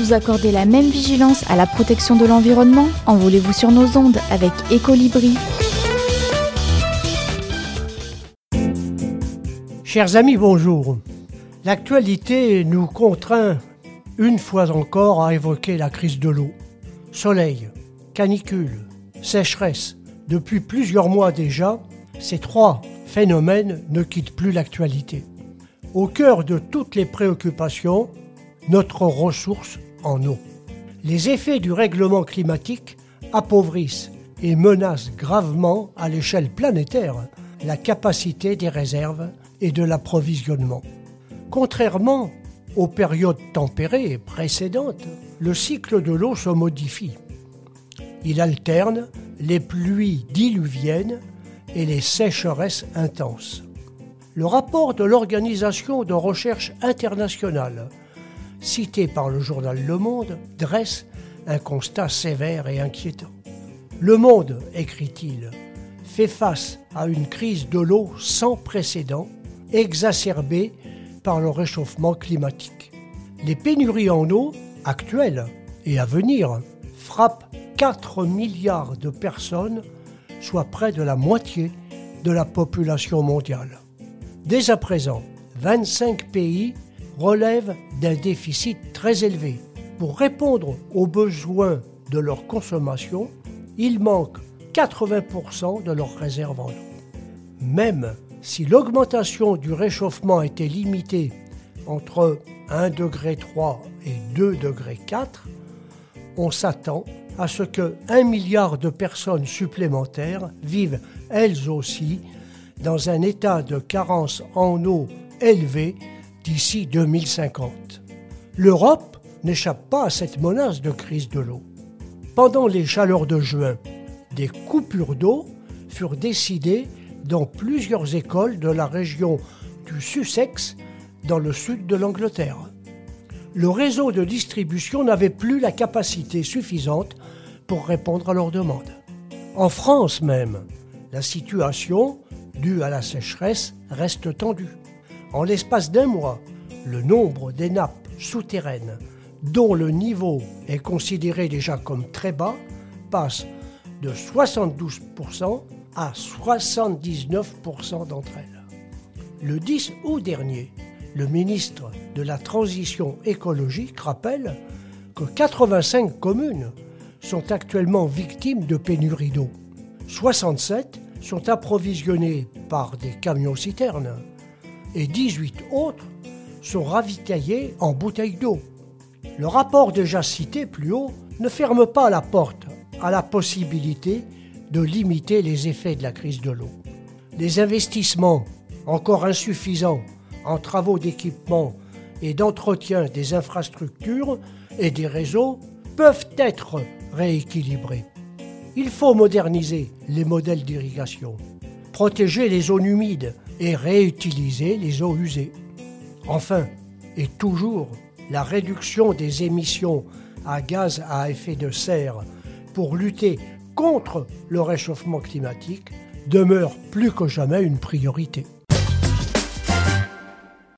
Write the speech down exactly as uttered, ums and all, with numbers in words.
vous accorder la même vigilance à la protection de l'environnement? Envolez-vous sur nos ondes avec Ecolibri. Chers amis, bonjour. L'actualité nous contraint une fois encore à évoquer la crise de l'eau. Soleil, canicule, sécheresse. Depuis plusieurs mois déjà, ces trois phénomènes ne quittent plus l'actualité. Au cœur de toutes les préoccupations, notre ressource en eau. Les effets du règlement climatique appauvrissent et menacent gravement à l'échelle planétaire la capacité des réserves et de l'approvisionnement. Contrairement aux périodes tempérées précédentes, le cycle de l'eau se modifie. Il alterne les pluies diluviennes et les sécheresses intenses. Le rapport de l'Organisation de recherche internationale, cité par le journal Le Monde, dresse un constat sévère et inquiétant. Le monde, écrit-il, fait face à une crise de l'eau sans précédent, exacerbée par le réchauffement climatique. Les pénuries en eau, actuelles et à venir, frappent quatre milliards de personnes, soit près de la moitié de la population mondiale. Dès à présent, vingt-cinq pays relèvent d'un déficit très élevé. Pour répondre aux besoins de leur consommation, il manque quatre-vingts pour cent de leurs réserves en eau. Même si l'augmentation du réchauffement était limitée entre un degré trois et deux degrés quatre, on s'attend à ce que un milliard de personnes supplémentaires vivent elles aussi dans un état de carence en eau élevé d'ici deux mille cinquante. L'Europe n'échappe pas à cette menace de crise de l'eau. Pendant les chaleurs de juin, des coupures d'eau furent décidées dans plusieurs écoles de la région du Sussex, dans le sud de l'Angleterre. Le réseau de distribution n'avait plus la capacité suffisante pour répondre à leurs demandes. En France même, la situation, due à la sécheresse, reste tendue. En l'espace d'un mois, le nombre des nappes souterraines, dont le niveau est considéré déjà comme très bas, passe de soixante-douze pour cent à soixante-dix-neuf pour cent d'entre elles. Le dix août dernier, le ministre de la Transition écologique rappelle que quatre-vingt-cinq communes sont actuellement victimes de pénurie d'eau. soixante-sept sont approvisionnées par des camions-citernes et dix-huit autres sont ravitaillées en bouteilles d'eau. Le rapport déjà cité plus haut ne ferme pas la porte à la possibilité de limiter les effets de la crise de l'eau. Les investissements encore insuffisants en travaux d'équipement et d'entretien des infrastructures et des réseaux peuvent être rééquilibrés. Il faut moderniser les modèles d'irrigation, protéger les zones humides et réutiliser les eaux usées. Enfin, et toujours, la réduction des émissions à gaz à effet de serre pour lutter contre le réchauffement climatique demeure plus que jamais une priorité.